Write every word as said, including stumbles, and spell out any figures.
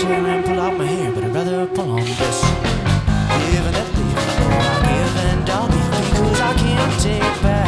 chair and pull out my hair, but I'd rather pull on this. Give and let live, oh, I give and I'll give, because I can't take back